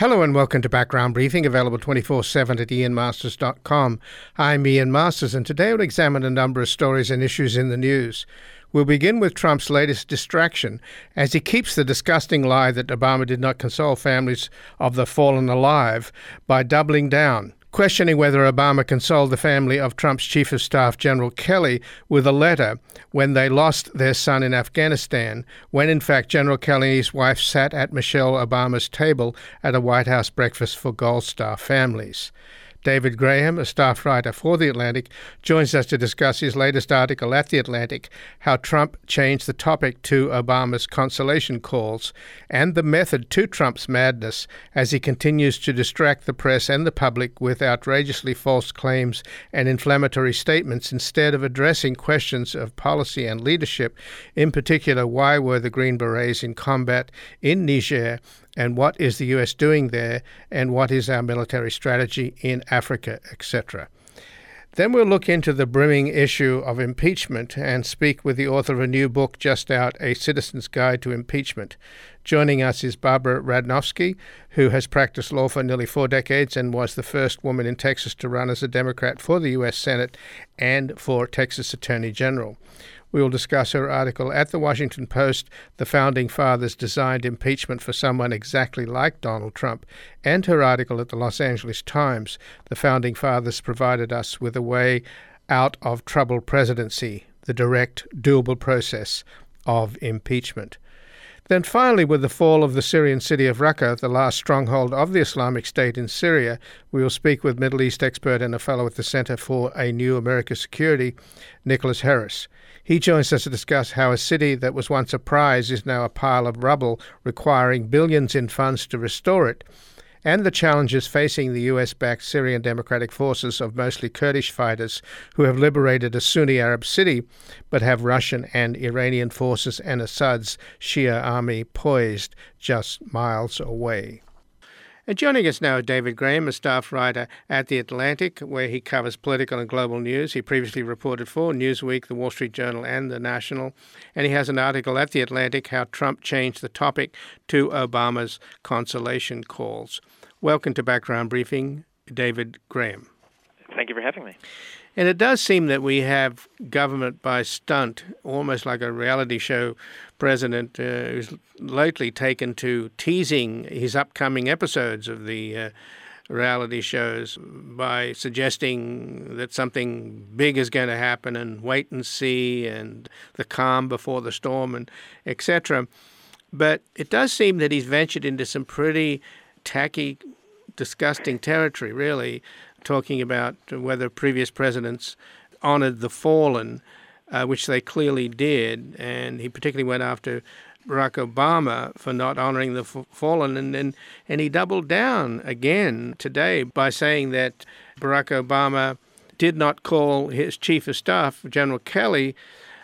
Hello and welcome to Background Briefing, available 24/7 at ianmasters.com. I'm Ian Masters, and today we'll examine a number of stories and issues in the news. We'll begin with Trump's latest distraction, as he keeps the disgusting lie that Obama did not console families of the fallen alive by doubling down, questioning whether Obama consoled the family of Trump's Chief of Staff, General Kelly, with a letter when they lost their son in Afghanistan, when in fact General Kelly and his wife sat at Michelle Obama's table at a White House breakfast for Gold Star families. David Graham, a staff writer for The Atlantic, joins us to discuss his latest article at The Atlantic, how Trump changed the topic to Obama's consolation calls, and the method to Trump's madness as he continues to distract the press and the public with outrageously false claims and inflammatory statements instead of addressing questions of policy and leadership. In particular, why were the Green Berets in combat in Niger, and what is the U.S. doing there, and what is our military strategy in Africa, etc. Then we'll look into the brimming issue of impeachment and speak with the author of a new book just out, A Citizen's Guide to Impeachment. Joining us is Barbara Radnofsky, who has practiced law for nearly 4 decades and was the first woman in Texas to run as a Democrat for the U.S. Senate and for Texas Attorney General. We will discuss her article at The Washington Post, The Founding Fathers Designed Impeachment for Someone Exactly Like Donald Trump, and her article at the Los Angeles Times, The Founding Fathers Provided Us with a Way Out of Troubled Presidency, the Direct, Doable Process of Impeachment. Then finally, with the fall of the Syrian city of Raqqa, the last stronghold of the Islamic State in Syria, we will speak with Middle East expert and a fellow at the Center for a New America Security, Nicholas Harris. He joins us to discuss how a city that was once a prize is now a pile of rubble, requiring billions in funds to restore it, and the challenges facing the US-backed Syrian Democratic Forces of mostly Kurdish fighters who have liberated a Sunni Arab city, but have Russian and Iranian forces and Assad's Shia army poised just miles away. And joining us now is David Graham, a staff writer at The Atlantic, where he covers political and global news. He previously reported for Newsweek, The Wall Street Journal, and The National. And he has an article at The Atlantic, how Trump changed the topic to Obama's consolation calls. Welcome to Background Briefing, David Graham. Thank you for having me. And it does seem that we have government by stunt, almost like a reality show president who's lately taken to teasing his upcoming episodes of the reality shows by suggesting that something big is going to happen and wait and see and the calm before the storm and etc. But it does seem that he's ventured into some pretty tacky, disgusting territory, really, talking about whether previous presidents honored the fallen, which they clearly did. And he particularly went after Barack Obama for not honoring the fallen. And he doubled down again today by saying that Barack Obama did not call his chief of staff, General Kelly,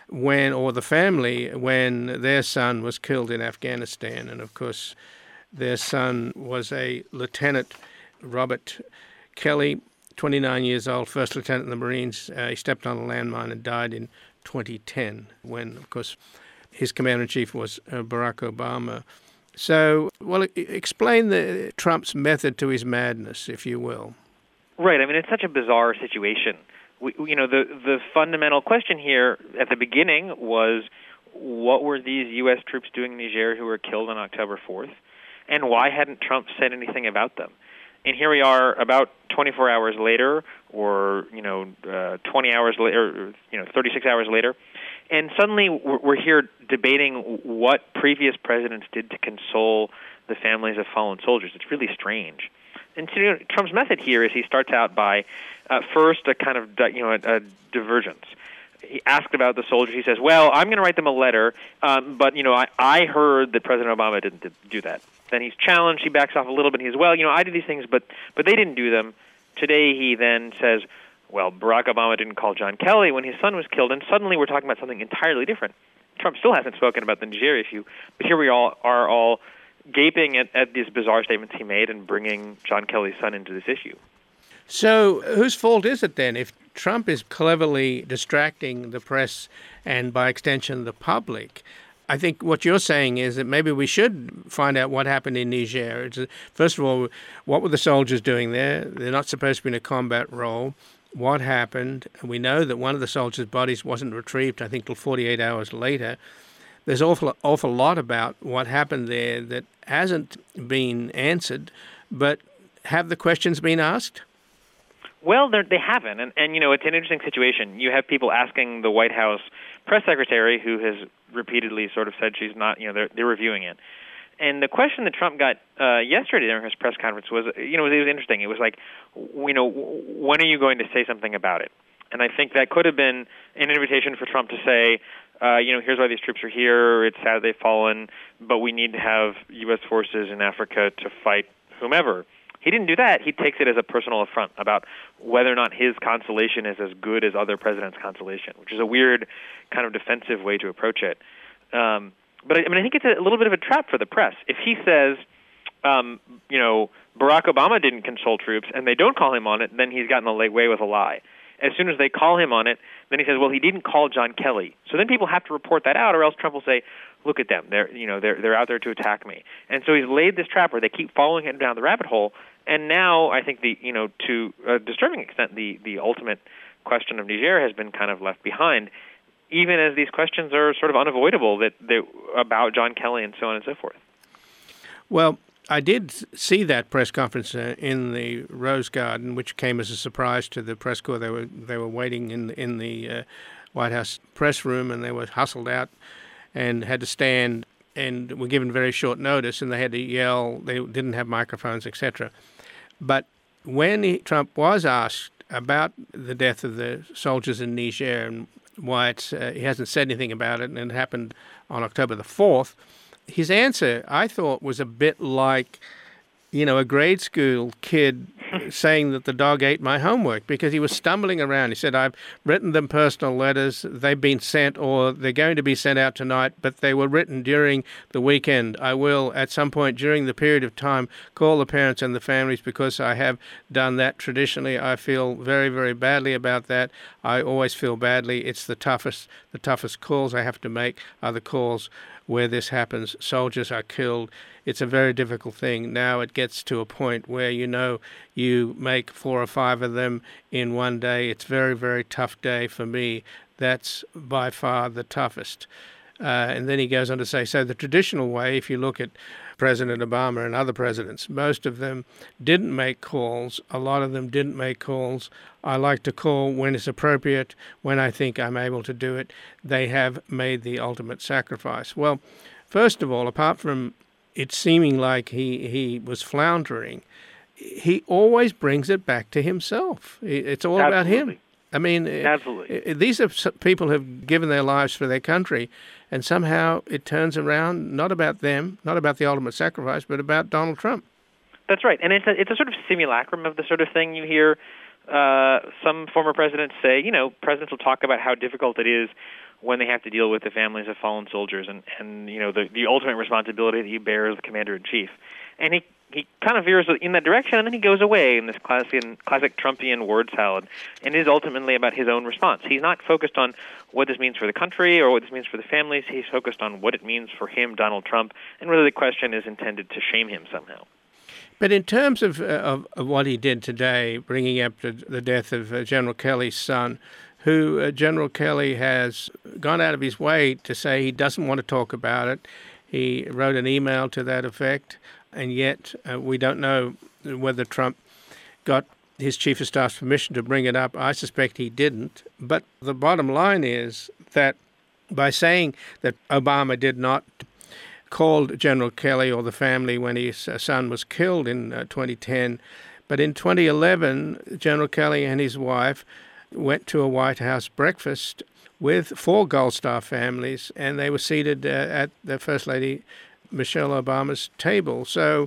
or the family, when their son was killed in Afghanistan. And of course, their son was a Lieutenant Robert Kelly, 29 years old, first lieutenant in the Marines. He stepped on a landmine and died in 2010 when, of course, his commander-in-chief was Barack Obama. So, well, explain Trump's method to his madness, if you will. Right. I mean, it's such a bizarre situation. The fundamental question here at the beginning was, what were these U.S. troops doing in Niger who were killed on October 4th? And why hadn't Trump said anything about them? And here we are about 24 hours later, or 20 hours later, 36 hours later, and suddenly we're here debating what previous presidents did to console the families of fallen soldiers. It's really strange. And so, Trump's method here is he starts out by first a kind of a divergence. He asked about the soldiers. He says, "Well, I'm going to write them a letter, but I heard that President Obama didn't do that." Then he's challenged. He backs off a little bit. He says, "Well, I did these things, but they didn't do them." Today he then says, "Well, Barack Obama didn't call John Kelly when his son was killed," and suddenly we're talking about something entirely different. Trump still hasn't spoken about the Niger issue, but here we are all gaping at these bizarre statements he made and bringing John Kelly's son into this issue. So whose fault is it then if Trump is cleverly distracting the press and by extension the public? I think what you're saying is that maybe we should find out what happened in Niger. First of all, what were the soldiers doing there? They're not supposed to be in a combat role. What happened? We know that one of the soldiers' bodies wasn't retrieved, I think, till 48 hours later. There's an awful lot about what happened there that hasn't been answered, but have the questions been asked? Well, they haven't, and it's an interesting situation. You have people asking the White House press secretary, who has repeatedly sort of said she's not, they're reviewing it. And the question that Trump got yesterday during his press conference was, it was interesting. It was like, when are you going to say something about it? And I think that could have been an invitation for Trump to say, here's why these troops are here. It's sad they've fallen, but we need to have U.S. forces in Africa to fight whomever. He didn't do that. He takes it as a personal affront about whether or not his consolation is as good as other presidents' consolation, which is a weird kind of defensive way to approach it. But I think it's a little bit of a trap for the press. If he says, Barack Obama didn't console troops and they don't call him on it, then he's gotten away with a lie. As soon as they call him on it, then he says, well, he didn't call John Kelly. So then people have to report that out, or else Trump will say, look at them. They're out there to attack me. And so he's laid this trap where they keep following him down the rabbit hole. And now I think to a disturbing extent, the ultimate question of Niger has been kind of left behind, even as these questions are sort of unavoidable about John Kelly and so on and so forth. Well, I did see that press conference in the Rose Garden, which came as a surprise to the press corps. They were waiting in the White House press room, and they were hustled out and had to stand and were given very short notice, and they had to yell. They didn't have microphones, etc. But when Trump was asked about the death of the soldiers in Niger and why he hasn't said anything about it, and it happened on October the 4th, his answer, I thought, was a bit like, a grade school kid saying that the dog ate my homework, because he was stumbling around. He said, I've written them personal letters. They've been sent, or they're going to be sent out tonight, but they were written during the weekend. I will, at some point during the period of time, call the parents and the families, because I have done that traditionally. I feel very, very badly about that. I always feel badly. It's the toughest calls I have to make are the calls where this happens. Soldiers are killed. It's a very difficult thing. Now it gets to a point where you make 4 or 5 of them in one day. It's a very, very tough day for me. That's by far the toughest. And then he goes on to say, so the traditional way, if you look at President Obama and other presidents, most of them didn't make calls. A lot of them didn't make calls. I like to call when it's appropriate, when I think I'm able to do it. They have made the ultimate sacrifice. Well, first of all, apart from it seeming like he was floundering, he always brings it back to himself. It's all about him. I mean, absolutely. These are people who have given their lives for their country, and somehow it turns around, not about them, not about the ultimate sacrifice, but about Donald Trump. That's right, and it's a sort of simulacrum of the sort of thing you hear some former presidents say. Presidents will talk about how difficult it is when they have to deal with the families of fallen soldiers and the ultimate responsibility that you bear as the commander-in-chief. And he kind of veers in that direction, and then he goes away in this classic Trumpian word salad, and is ultimately about his own response. He's not focused on what this means for the country or what this means for the families. He's focused on what it means for him, Donald Trump, and whether the question is intended to shame him somehow. But in terms of what he did today, bringing up the death of General Kelly's son, who General Kelly has gone out of his way to say he doesn't want to talk about it. He wrote an email to that effect, and yet we don't know whether Trump got his chief of staff's permission to bring it up. I suspect he didn't. But the bottom line is that by saying that Obama did not call General Kelly or the family when his son was killed in 2010, but in 2011, General Kelly and his wife went to a White House breakfast with 4 Gold Star families, and they were seated at the First Lady Michelle Obama's table. So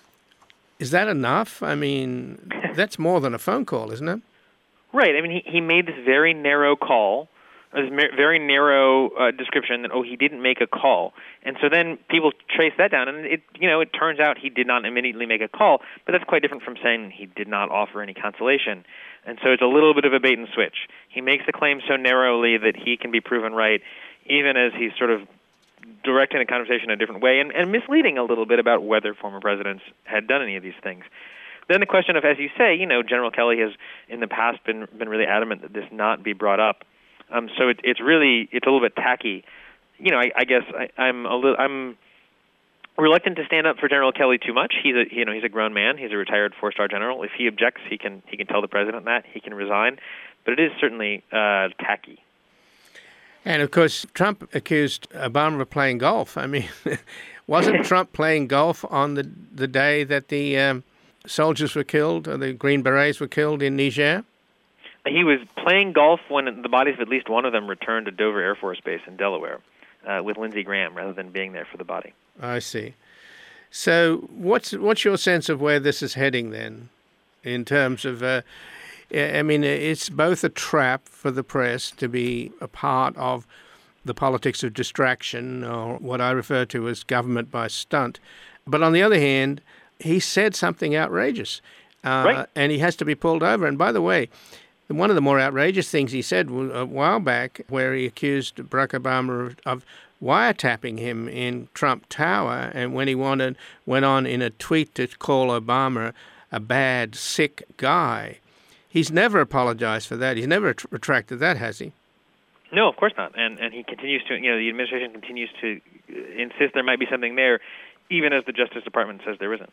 is that enough? I mean, that's more than a phone call, isn't it? Right. I mean, he made this very narrow call, this very narrow description that, he didn't make a call. And so then people trace that down, and it turns out he did not immediately make a call, but that's quite different from saying he did not offer any consolation. And so it's a little bit of a bait and switch. He makes the claim so narrowly that he can be proven right, even as he's sort of directing the conversation in a different way and misleading a little bit about whether former presidents had done any of these things. Then the question of, as you say, General Kelly has in the past been really adamant that this not be brought up. So it's a little bit tacky. I guess I'm reluctant to stand up for General Kelly too much. He's a grown man. He's a retired 4-star general. If he objects, he can tell the president that he can resign. But it is certainly tacky. And of course, Trump accused Obama of playing golf. I mean, wasn't Trump playing golf on the day that the soldiers were killed, or the Green Berets were killed in Niger? He was playing golf when the bodies of at least one of them returned to Dover Air Force Base in Delaware with Lindsey Graham, rather than being there for the body. I see. So what's your sense of where this is heading then, in terms of, it's both a trap for the press to be a part of the politics of distraction, or what I refer to as government by stunt. But on the other hand, he said something outrageous, right. And he has to be pulled over. And by the way, one of the more outrageous things he said a while back, where he accused Barack Obama of wiretapping him in Trump Tower, and when he went on in a tweet to call Obama a bad, sick guy. He's never apologized for that. He's never retracted that, has he? No, of course not. And he continues to, the administration continues to insist there might be something there, even as the Justice Department says there isn't.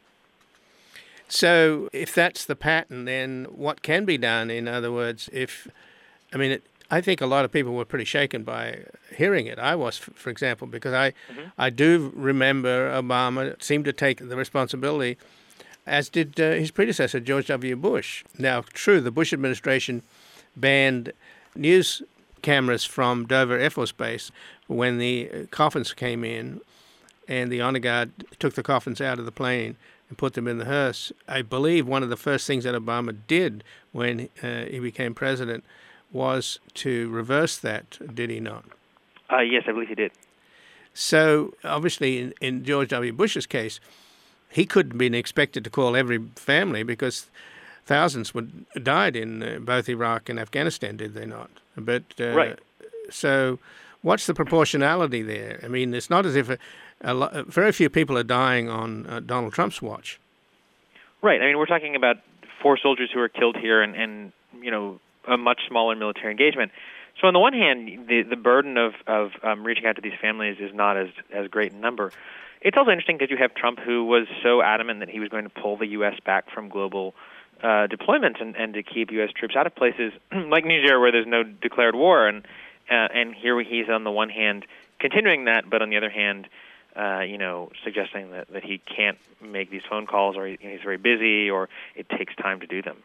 So if that's the pattern, then what can be done? In other words, I think a lot of people were pretty shaken by hearing it. I was, for example, because I do remember Obama seemed to take the responsibility, as did his predecessor, George W. Bush. Now, true, the Bush administration banned news cameras from Dover Air Force Base when the coffins came in, and the honor guard took the coffins out of the plane and put them in the hearse. I believe one of the first things that Obama did when he became president was to reverse that, did he not? Yes, I believe he did. So, obviously, in George W. Bush's case, he couldn't have been expected to call every family, because thousands died in both Iraq and Afghanistan, did they not? But right. So what's the proportionality there? I mean, it's not as if very few people are dying on Donald Trump's watch. Right. I mean, we're talking about 4 soldiers who were killed here and a much smaller military engagement. So on the one hand, the burden of reaching out to these families is not as great in number. It's also interesting because you have Trump, who was so adamant that he was going to pull the U.S. back from global deployments and to keep U.S. troops out of places like Niger, where there's no declared war. And here he's on the one hand continuing that, but on the other hand, suggesting that he can't make these phone calls, or he's very busy, or it takes time to do them.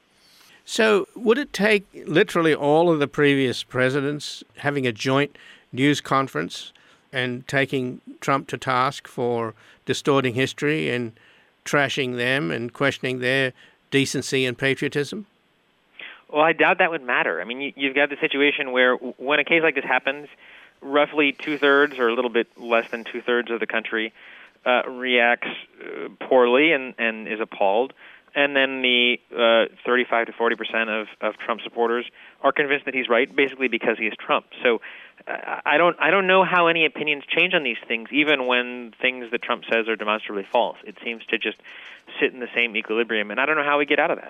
So would it take literally all of the previous presidents having a joint news conference and taking Trump to task for distorting history and trashing them and questioning their decency and patriotism? Well, I doubt that would matter. I mean, you've got the situation where when a case like this happens, roughly 2/3 or a little bit less than 2/3 of the country reacts poorly and is appalled. And then the 35 to 40% of Trump supporters are convinced that he's right, basically because he is Trump. So I don't know how any opinions change on these things, even when things that Trump says are demonstrably false. It seems to just sit in the same equilibrium, and I don't know how we get out of that.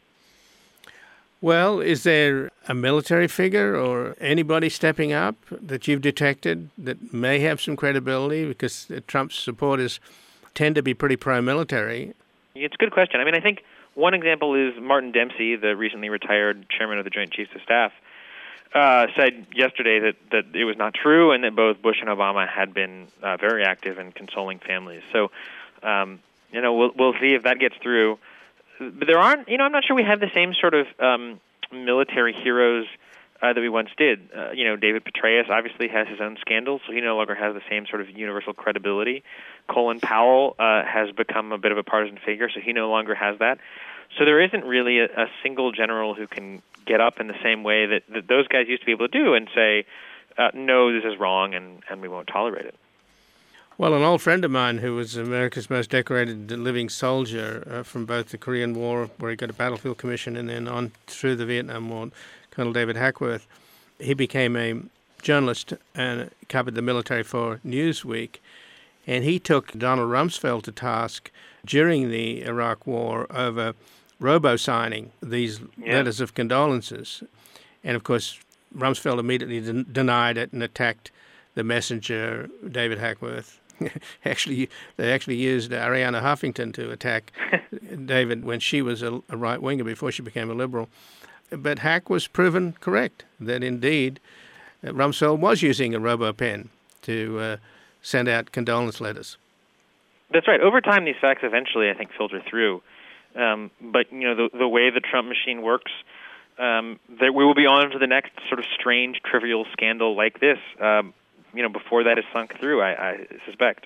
Well, is there a military figure or anybody stepping up that you've detected that may have some credibility? Because Trump's supporters tend to be pretty pro-military. It's a good question. I mean, I think one example is Martin Dempsey, the recently retired chairman of the Joint Chiefs of Staff, said yesterday that it was not true and that both Bush and Obama had been very active in consoling families. So, we'll see if that gets through. But there aren't, I'm not sure we have the same sort of military heroes that we once did. David Petraeus obviously has his own scandals, so he no longer has the same sort of universal credibility. Colin Powell has become a bit of a partisan figure, so he no longer has that. So there isn't really a single general who can get up in the same way that those guys used to be able to do and say, no, this is wrong, and we won't tolerate it. Well, an old friend of mine who was America's most decorated living soldier from both the Korean War, where he got a battlefield commission, and then on through the Vietnam War, Colonel David Hackworth, he became a journalist and covered the military for Newsweek, and he took Donald Rumsfeld to task during the Iraq War over robo-signing these letters of condolences. And, of course, Rumsfeld immediately denied it and attacked the messenger, David Hackworth. They actually used Arianna Huffington to attack David when she was a right-winger before she became a liberal. But Hack was proven correct, that indeed Rumsfeld was using a robo-pen to send out condolence letters. That's right. Over time, these facts eventually, I think, filter through. But, the way the Trump machine works, that we will be on to the next sort of strange, trivial scandal like this, before that is sunk through, I suspect.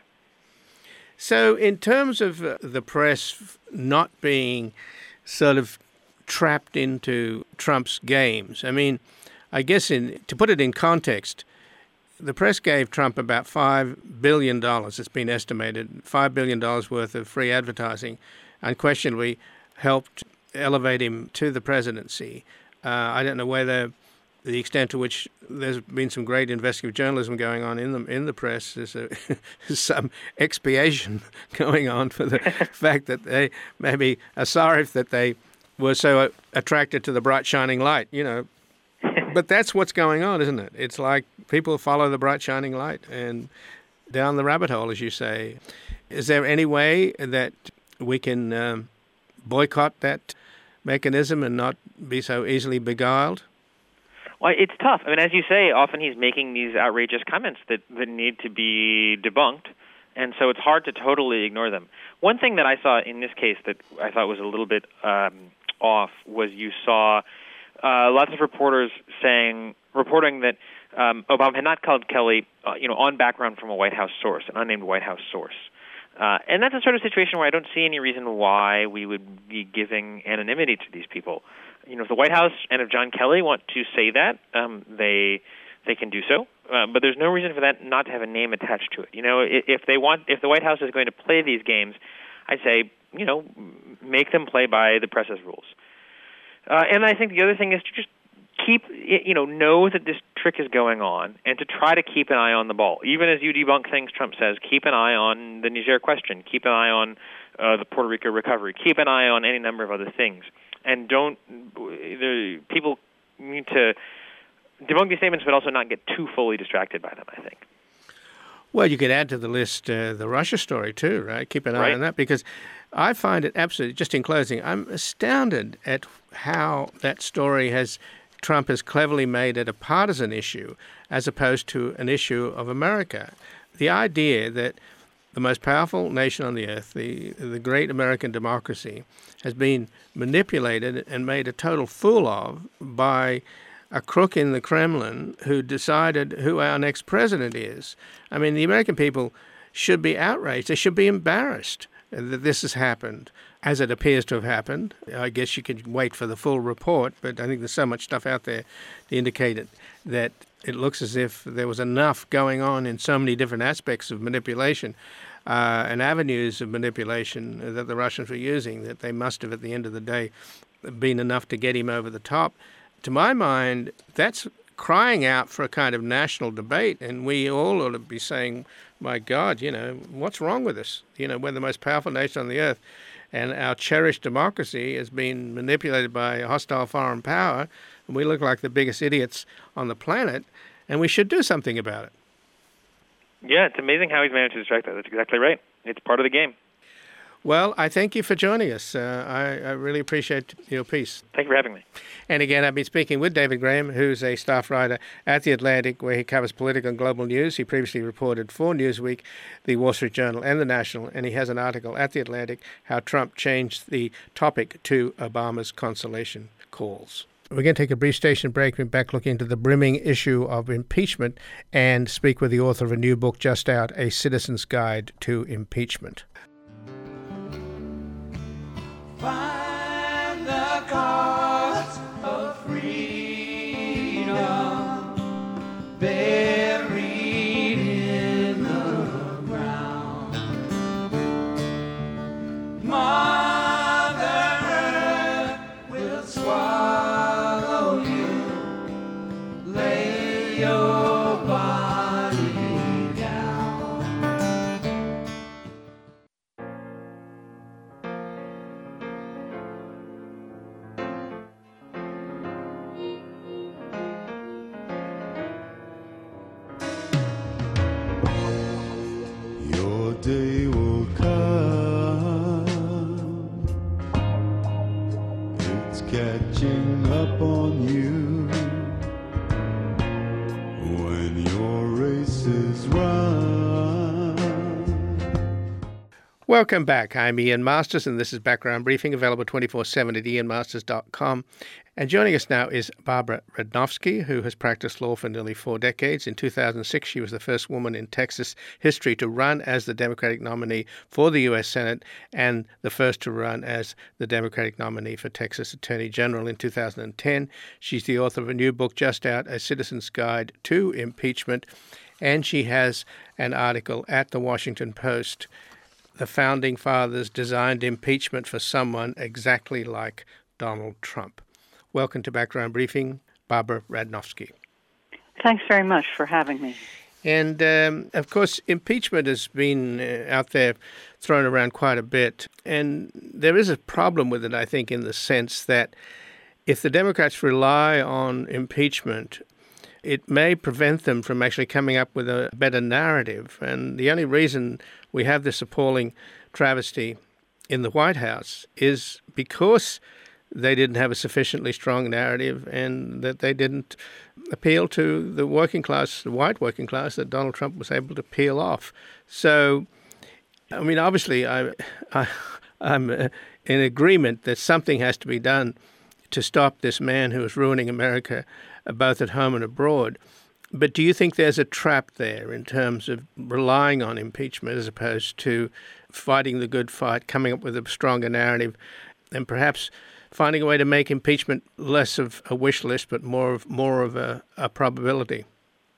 So in terms of the press not being sort of trapped into Trump's games, I mean, I guess to put it in context, the press gave Trump about $5 billion, it's been estimated, $5 billion worth of free advertising, unquestionably helped elevate him to the presidency. I don't know whether the extent to which there's been some great investigative journalism going on in the press. There's some expiation going on for the fact that they maybe are sorry that they were so attracted to the bright shining light, But that's what's going on, isn't it? It's like people follow the bright shining light and down the rabbit hole, as you say. Is there any way that we can boycott that mechanism and not be so easily beguiled? Well, it's tough. I mean, as you say, often he's making these outrageous comments that need to be debunked, and so it's hard to totally ignore them. One thing that I saw in this case that I thought was a little bit off was you saw lots of reporters reporting that Obama had not called Kelly, on background from a White House source, an unnamed White House source. And that's a sort of situation where I don't see any reason why we would be giving anonymity to these people. If the White House and if John Kelly want to say that, they can do so. But there's no reason for that not to have a name attached to it. If the White House is going to play these games, I say, make them play by the press's rules. And I think the other thing is to just know that this trick is going on and to try to keep an eye on the ball. Even as you debunk things Trump says, keep an eye on the Niger question, keep an eye on the Puerto Rico recovery, keep an eye on any number of other things. And people need to debunk these statements, but also not get too fully distracted by them, I think. Well, you could add to the list the Russia story too, right? Keep an eye on that, because I find it absolutely, just in closing, I'm astounded at how that story Trump has cleverly made it a partisan issue as opposed to an issue of America. The idea that the most powerful nation on the earth, the great American democracy, has been manipulated and made a total fool of by a crook in the Kremlin who decided who our next president is. I mean, the American people should be outraged. They should be embarrassed that this has happened, as it appears to have happened. I guess you could wait for the full report, but I think there's so much stuff out there to indicate that it looks as if there was enough going on in so many different aspects of manipulation and avenues of manipulation that the Russians were using, that they must have, at the end of the day, been enough to get him over the top. To my mind, that's crying out for a kind of national debate, and we all ought to be saying, my God, what's wrong with us? We're the most powerful nation on the earth, and our cherished democracy has been manipulated by a hostile foreign power, and we look like the biggest idiots on the planet, and we should do something about it. Yeah, it's amazing how he's managed to distract that. That's exactly right. It's part of the game. Well, I thank you for joining us. I really appreciate your piece. Thank you for having me. And again, I've been speaking with David Graham, who's a staff writer at The Atlantic, where he covers political and global news. He previously reported for Newsweek, The Wall Street Journal, and The National, and he has an article at The Atlantic, How Trump Changed the Topic to Obama's Consolation Calls. We're going to take a brief station break. We're back looking into the brimming issue of impeachment and speak with the author of a new book just out, A Citizen's Guide to Impeachment. Find the cause of freedom buried in the ground. Mother Earth will swallow you. Lay your it's catching up on you when your race is run. Welcome back. I'm Ian Masters, and this is Background Briefing, available 24/7 at ianmasters.com. And joining us now is Barbara Radnofsky, who has practiced law for nearly 4 decades. In 2006, she was the first woman in Texas history to run as the Democratic nominee for the U.S. Senate and the first to run as the Democratic nominee for Texas Attorney General in 2010. She's the author of a new book just out, A Citizen's Guide to Impeachment, and she has an article at the Washington Post, The Founding Fathers Designed Impeachment for Someone Exactly Like Donald Trump. Welcome to Background Briefing, Barbara Radnofsky. Thanks very much for having me. And, of course, impeachment has been out there thrown around quite a bit. And there is a problem with it, I think, in the sense that if the Democrats rely on impeachment, it may prevent them from actually coming up with a better narrative. And the only reason we have this appalling travesty in the White House is because they didn't have a sufficiently strong narrative and that they didn't appeal to the working class, the white working class, that Donald Trump was able to peel off. So, I mean, obviously, I'm in agreement that something has to be done to stop this man who is ruining America, both at home and abroad. But do you think there's a trap there in terms of relying on impeachment as opposed to fighting the good fight, coming up with a stronger narrative, and perhaps finding a way to make impeachment less of a wish list but more of a probability?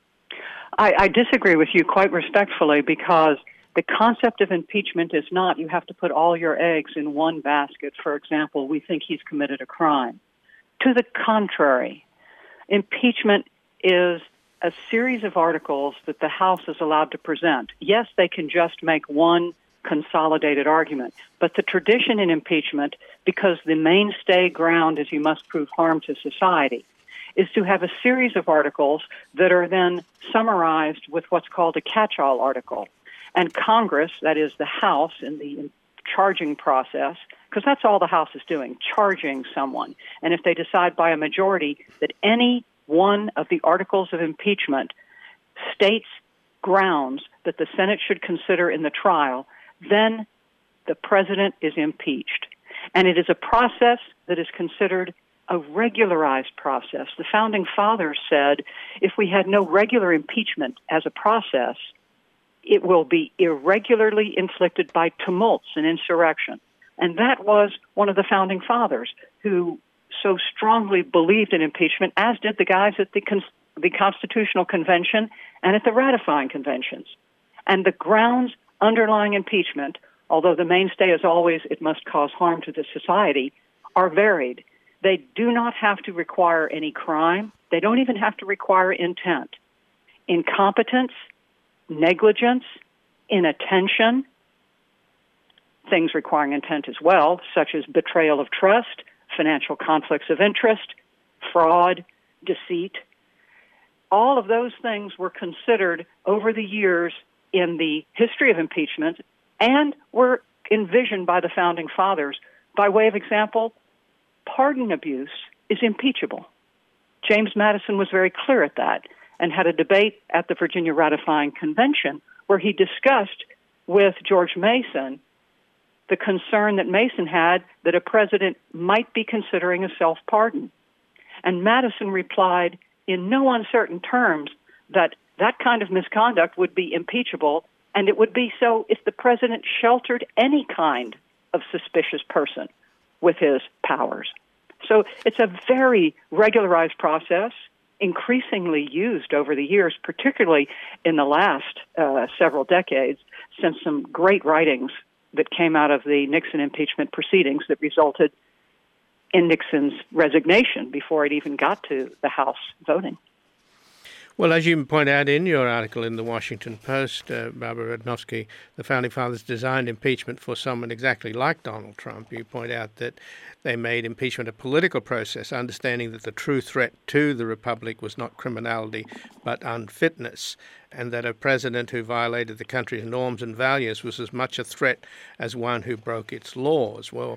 I disagree with you quite respectfully, because the concept of impeachment is not you have to put all your eggs in one basket. For example, we think he's committed a crime. To the contrary, impeachment is a series of articles that the House is allowed to present. Yes, they can just make one consolidated argument, but the tradition in impeachment, because the mainstay ground is you must prove harm to society, is to have a series of articles that are then summarized with what's called a catch-all article. And Congress, that is the House, in the charging process, because that's all the House is doing, charging someone. And if they decide by a majority that any one of the articles of impeachment states grounds that the Senate should consider in the trial, then the president is impeached. And it is a process that is considered a regularized process. The Founding Fathers said if we had no regular impeachment as a process, it will be irregularly inflicted by tumults and insurrection. And that was one of the Founding Fathers who so strongly believed in impeachment, as did the guys at the Constitutional Convention and at the ratifying conventions. And the grounds underlying impeachment, although the mainstay is always it must cause harm to the society, are varied. They do not have to require any crime. They don't even have to require intent. Incompetence, negligence, inattention, things requiring intent as well, such as betrayal of trust, financial conflicts of interest, fraud, deceit. All of those things were considered over the years in the history of impeachment and were envisioned by the Founding Fathers. By way of example, pardon abuse is impeachable. James Madison was very clear at that and had a debate at the Virginia Ratifying Convention where he discussed with George Mason the concern that Mason had that a president might be considering a self-pardon. And Madison replied in no uncertain terms that that kind of misconduct would be impeachable, and it would be so if the president sheltered any kind of suspicious person with his powers. So it's a very regularized process, increasingly used over the years, particularly in the last several decades, since some great writings that came out of the Nixon impeachment proceedings that resulted in Nixon's resignation before it even got to the House voting. Well, as you point out in your article in the Washington Post, Barbara Radnofsky, the Founding Fathers designed impeachment for someone exactly like Donald Trump. You point out that they made impeachment a political process, understanding that the true threat to the republic was not criminality, but unfitness, and that a president who violated the country's norms and values was as much a threat as one who broke its laws. Well,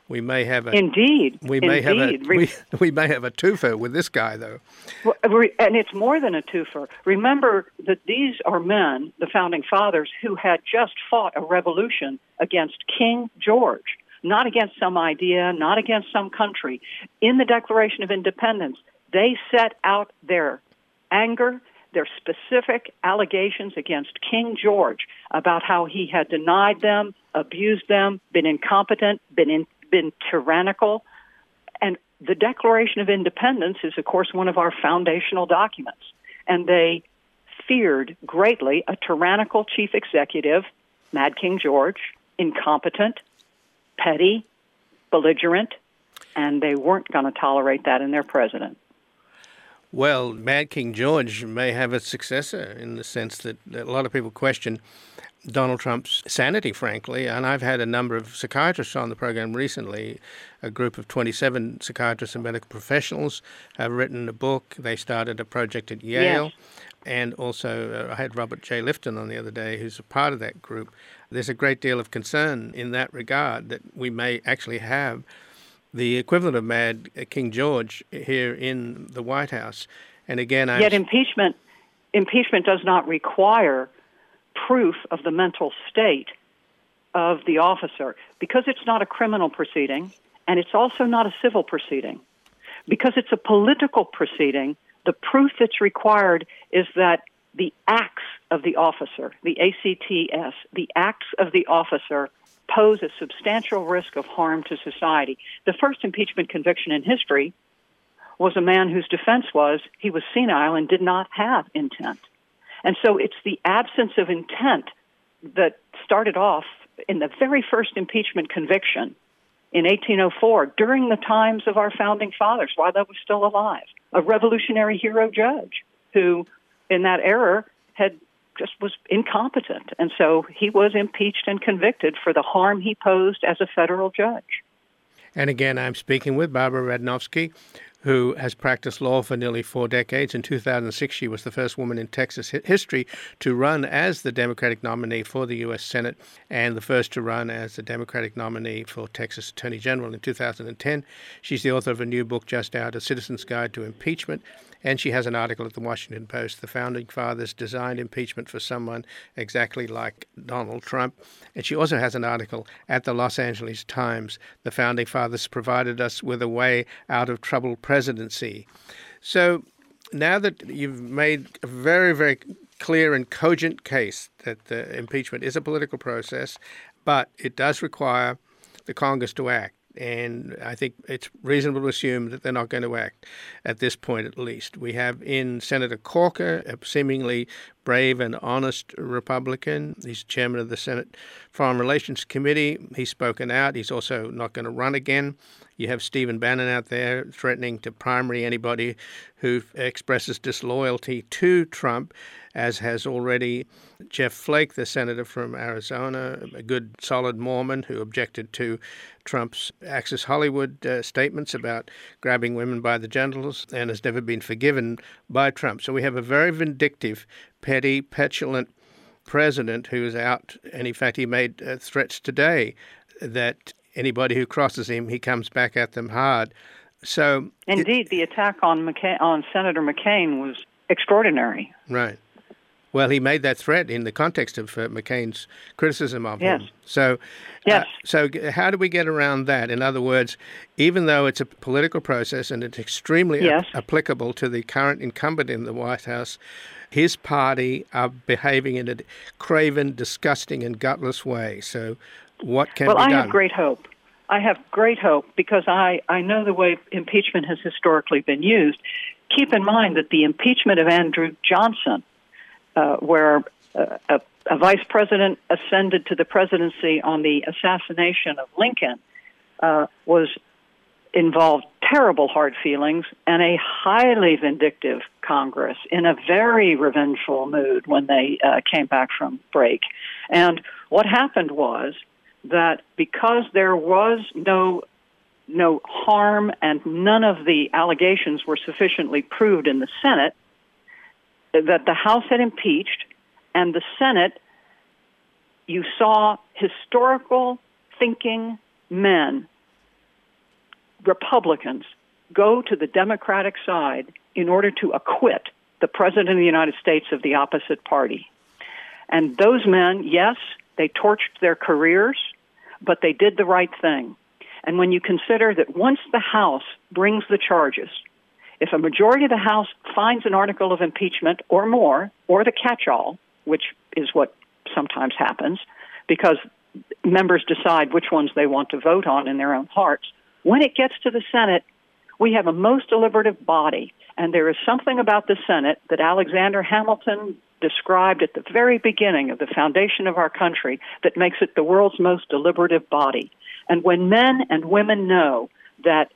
We may have a Indeed. we may have a we may have a twofer with this guy, though. Well, and it's more than a twofer. Remember that these are men, the founding fathers, who had just fought a revolution against King George, not against some idea, not against some country. In the Declaration of Independence, they set out their anger, their specific allegations against King George about how he had denied them, abused them, been incompetent, been tyrannical. And the Declaration of Independence is, of course, one of our foundational documents. And they feared greatly a tyrannical chief executive, Mad King George, incompetent, petty, belligerent, and they weren't going to tolerate that in their president. Well, Mad King George may have a successor in the sense that a lot of people question Donald Trump's sanity, frankly, and I've had a number of psychiatrists on the program recently. A group of 27 psychiatrists and medical professionals have written a book. They started a project at Yale. Yes. And also I had Robert J. Lifton on the other day, who's a part of that group. There's a great deal of concern in that regard that we may actually have the equivalent of Mad King George here in the White House. And again, Yet impeachment does not require proof of the mental state of the officer because it's not a criminal proceeding and it's also not a civil proceeding. Because it's a political proceeding, the proof that's required is that the acts of the officer, the ACTS, the acts of the officer pose a substantial risk of harm to society. The first impeachment conviction in history was a man whose defense was he was senile and did not have intent. And so it's the absence of intent that started off in the very first impeachment conviction in 1804, during the times of our founding fathers, while they were still alive. A revolutionary hero judge who, in that era, was incompetent. And so he was impeached and convicted for the harm he posed as a federal judge. And again, I'm speaking with Barbara Radnofsky, who has practiced law for nearly 4 decades. In 2006, she was the first woman in Texas history to run as the Democratic nominee for the U.S. Senate and the first to run as the Democratic nominee for Texas Attorney General in 2010. She's the author of a new book just out, A Citizen's Guide to Impeachment, and she has an article at the Washington Post, The Founding Fathers Designed Impeachment for Someone Exactly Like Donald Trump. And she also has an article at the Los Angeles Times, The Founding Fathers Provided Us with a Way Out of Troubled Presidency. So now that you've made a very, very clear and cogent case that the impeachment is a political process, but it does require the Congress to act. And I think it's reasonable to assume that they're not going to act at this point, at least. We have in Senator Corker, a seemingly brave and honest Republican. He's chairman of the Senate Foreign Relations Committee. He's spoken out. He's also not going to run again. You have Stephen Bannon out there threatening to primary anybody who expresses disloyalty to Trump, as has already Jeff Flake, the senator from Arizona, a good, solid Mormon who objected to Trump's Access Hollywood statements about grabbing women by the genitals and has never been forgiven by Trump. So we have a very vindictive, petty, petulant president who is out, and in fact he made threats today that anybody who crosses him, he comes back at them hard. So indeed, the attack on Senator McCain was extraordinary. Right. Well, he made that threat in the context of McCain's criticism of him. So, yes. So how do we get around that? In other words, even though it's a political process and it's extremely applicable to the current incumbent in the White House, his party are behaving in a craven, disgusting, and gutless way. So what can be done? Well, I have great hope. I have great hope because I know the way impeachment has historically been used. Keep in mind that the impeachment of Andrew Johnson, where a vice president ascended to the presidency on the assassination of Lincoln, involved terrible hard feelings and a highly vindictive Congress in a very revengeful mood when they came back from break. And what happened was that because there was no harm and none of the allegations were sufficiently proved in the Senate, that the House had impeached, and the Senate, you saw historical thinking men Republicans go to the Democratic side in order to acquit the President of the United States of the opposite party. And those men, yes, they torched their careers, but they did the right thing. And when you consider that once the House brings the charges, if a majority of the House finds an article of impeachment or more, or the catch-all, which is what sometimes happens, because members decide which ones they want to vote on in their own hearts, when it gets to the Senate, we have a most deliberative body. And there is something about the Senate that Alexander Hamilton described at the very beginning of the foundation of our country that makes it the world's most deliberative body. And when men and women know that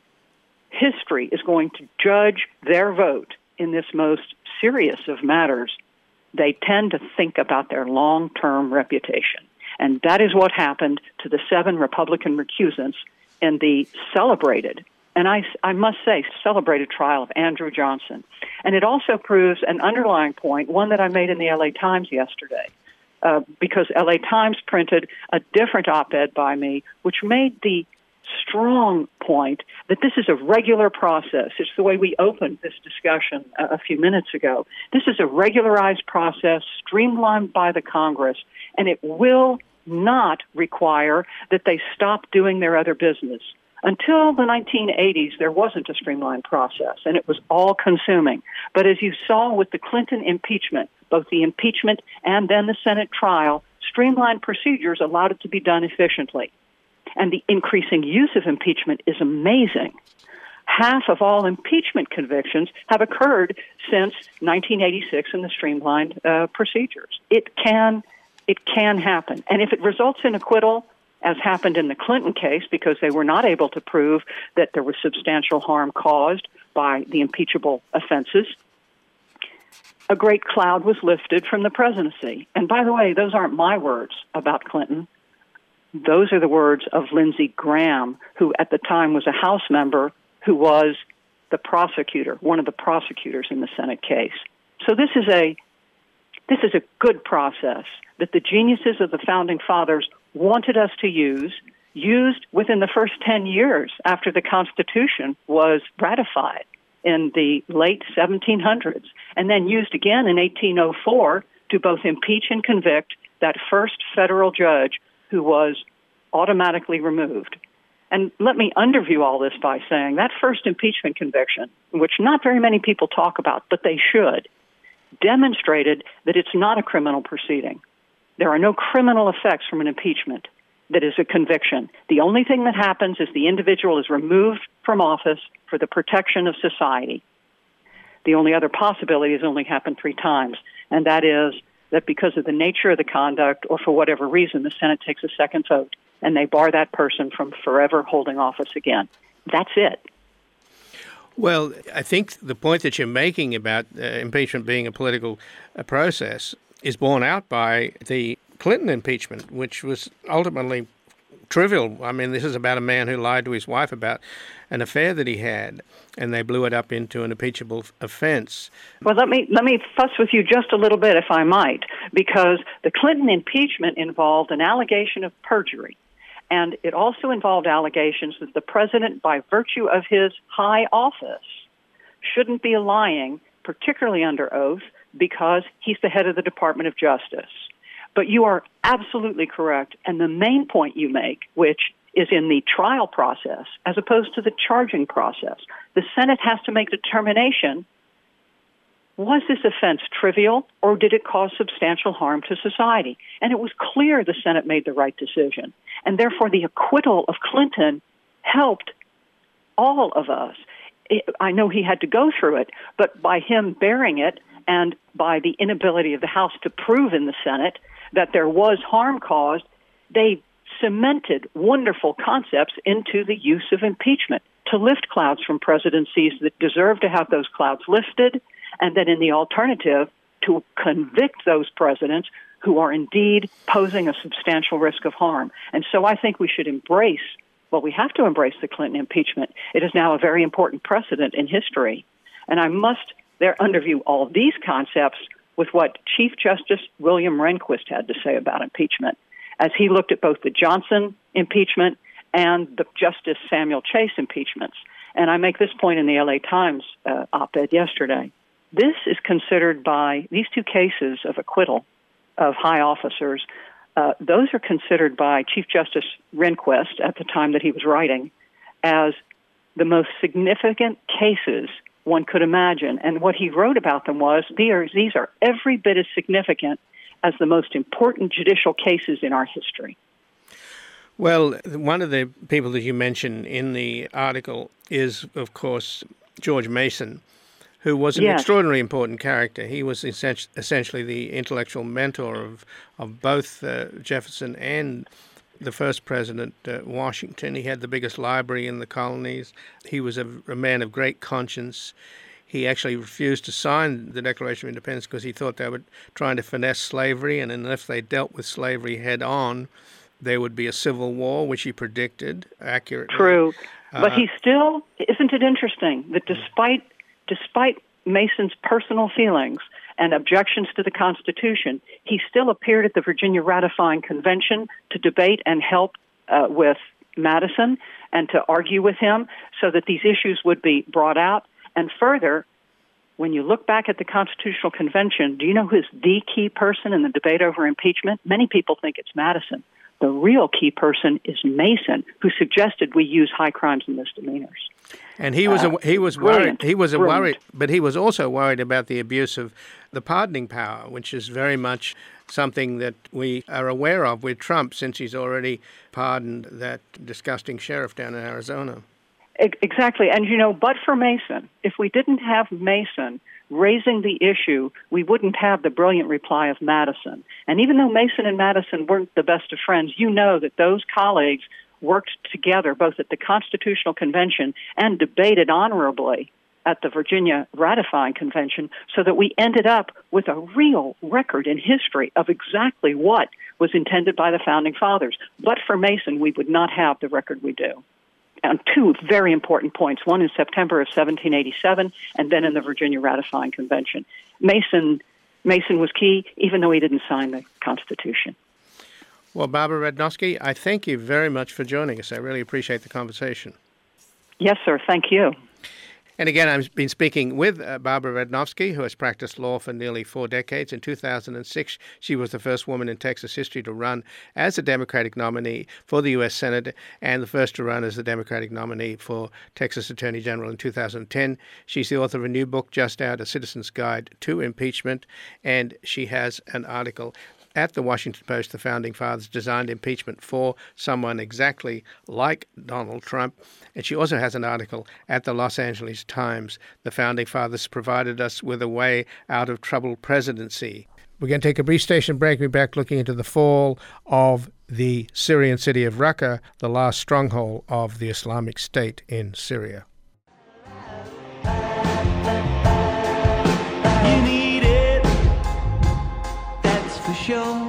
history is going to judge their vote in this most serious of matters, they tend to think about their long-term reputation. And that is what happened to the 7 Republican recusants in the celebrated, and I must say, celebrated trial of Andrew Johnson. And it also proves an underlying point, one that I made in the LA Times yesterday, because LA Times printed a different op-ed by me, which made the strong point that this is a regular process. It's the way we opened this discussion a few minutes ago. This is a regularized process, streamlined by the Congress, and it will not require that they stop doing their other business. Until the 1980s, there wasn't a streamlined process, and it was all-consuming. But as you saw with the Clinton impeachment, both the impeachment and then the Senate trial, streamlined procedures allowed it to be done efficiently. And the increasing use of impeachment is amazing. Half of all impeachment convictions have occurred since 1986 in the streamlined procedures. It can happen. And if it results in acquittal, as happened in the Clinton case, because they were not able to prove that there was substantial harm caused by the impeachable offenses, a great cloud was lifted from the presidency. And by the way, those aren't my words about Clinton. Those are the words of Lindsey Graham, who at the time was a House member who was the prosecutor, one of the prosecutors in the Senate case. So this is a good process that the geniuses of the Founding Fathers wanted us to use, used within the first 10 years after the Constitution was ratified in the late 1700s, and then used again in 1804 to both impeach and convict that first federal judge who was automatically removed. And let me underview all this by saying that first impeachment conviction, which not very many people talk about, but they should, demonstrated that it's not a criminal proceeding. There are no criminal effects from an impeachment that is a conviction. The only thing that happens is the individual is removed from office for the protection of society. The only other possibility has only happened 3 times, and that is that because of the nature of the conduct or for whatever reason, the Senate takes a second vote and they bar that person from forever holding office again. That's it. Well, I think the point that you're making about impeachment being a political process is borne out by the Clinton impeachment, which was ultimately trivial. I mean, this is about a man who lied to his wife about an affair that he had, and they blew it up into an impeachable offense. Well, let me fuss with you just a little bit, if I might, because the Clinton impeachment involved an allegation of perjury, and it also involved allegations that the president, by virtue of his high office, shouldn't be lying, particularly under oath, because he's the head of the Department of Justice. But you are absolutely correct, and the main point you make, which is in the trial process as opposed to the charging process, the Senate has to make determination, was this offense trivial or did it cause substantial harm to society? And it was clear the Senate made the right decision. And therefore the acquittal of Clinton helped all of us. I know he had to go through it, but by him bearing it and by the inability of the House to prove in the Senate that there was harm caused, they cemented wonderful concepts into the use of impeachment to lift clouds from presidencies that deserve to have those clouds lifted, and then in the alternative, to convict those presidents who are indeed posing a substantial risk of harm. And so I think we should embrace, well, we have to embrace the Clinton impeachment. It is now a very important precedent in history. And I must there underview all these concepts with what Chief Justice William Rehnquist had to say about impeachment, as he looked at both the Johnson impeachment and the Justice Samuel Chase impeachments. And I make this point in the LA Times op-ed yesterday. This is considered by these two cases of acquittal of high officers. Those are considered by Chief Justice Rehnquist at the time that he was writing as the most significant cases one could imagine. And what he wrote about them was these are every bit as significant as the most important judicial cases in our history. Well, one of the people that you mention in the article is, of course, George Mason, who was an extraordinarily important character. He was essentially the intellectual mentor of both Jefferson and the first president, Washington. He had the biggest library in the colonies. He was a man of great conscience. He actually refused to sign the Declaration of Independence because he thought they were trying to finesse slavery, and unless they dealt with slavery head on, there would be a civil war, which he predicted accurately. True. But he still, isn't it interesting that despite Mason's personal feelings and objections to the Constitution, he still appeared at the Virginia Ratifying Convention to debate and help with Madison and to argue with him so that these issues would be brought out. And further, when you look back at the Constitutional Convention, do you know who's the key person in the debate over impeachment? Many people think it's Madison. The real key person is Mason, who suggested we use high crimes and misdemeanors. And he was worried. He was worried, but he was also worried about the abuse of the pardoning power, which is very much something that we are aware of with Trump, since he's already pardoned that disgusting sheriff down in Arizona. Exactly. And, but for Mason, if we didn't have Mason raising the issue, we wouldn't have the brilliant reply of Madison. And even though Mason and Madison weren't the best of friends, you know that those colleagues worked together both at the Constitutional Convention and debated honorably at the Virginia Ratifying Convention so that we ended up with a real record in history of exactly what was intended by the Founding Fathers. But for Mason, we would not have the record we do. On two very important points, one in September of 1787 and then in the Virginia Ratifying Convention. Mason was key, even though he didn't sign the Constitution. Well, Barbara Radnofsky, I thank you very much for joining us. I really appreciate the conversation. Yes, sir. Thank you. And again, I've been speaking with Barbara Radnofsky, who has practiced law for nearly 4 decades. In 2006, she was the first woman in Texas history to run as a Democratic nominee for the U.S. Senate and the first to run as the Democratic nominee for Texas Attorney General in 2010. She's the author of a new book just out, A Citizen's Guide to Impeachment, and she has an article at the Washington Post, The Founding Fathers Designed Impeachment for Someone Exactly Like Donald Trump. And she also has an article at the Los Angeles Times, The Founding Fathers Provided Us with a Way Out of Troubled Presidency. We're going to take a brief station break. We'll be back looking into the fall of the Syrian city of Raqqa, the last stronghold of the Islamic State in Syria. You need it, that's for sure.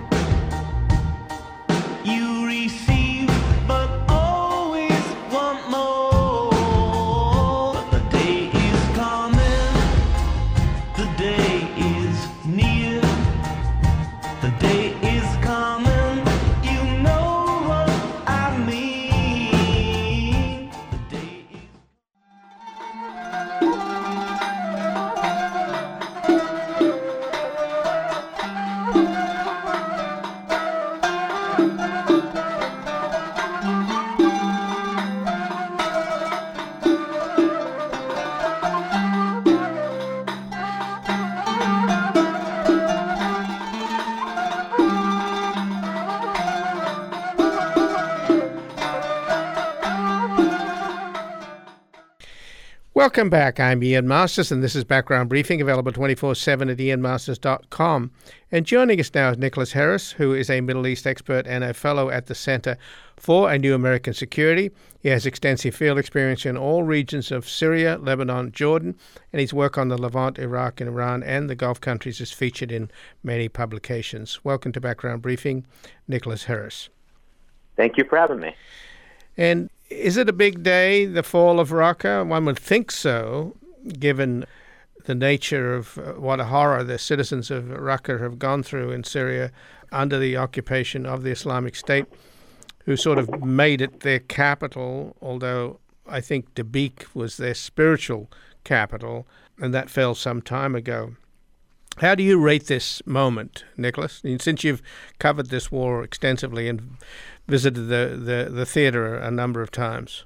You receive, but always want more. But the day is coming, the day is near. The day is coming, you know what I mean. The day is Welcome back. I'm Ian Masters, and this is Background Briefing, available 24/7 at ianmasters.com. And joining us now is Nicholas Harris, who is a Middle East expert and a fellow at the Center for a New American Security. He has extensive field experience in all regions of Syria, Lebanon, Jordan, and his work on the Levant, Iraq, and Iran, and the Gulf countries is featured in many publications. Welcome to Background Briefing, Nicholas Harris. Thank you for having me. And is it a big day, the fall of Raqqa? One would think so, given the nature of what a horror the citizens of Raqqa have gone through in Syria under the occupation of the Islamic State. who sort of made it their capital, although I think Dabiq was their spiritual capital, and that fell some time ago. How do you rate this moment, Nicholas? And since you've covered this war extensively and visited the theater a number of times.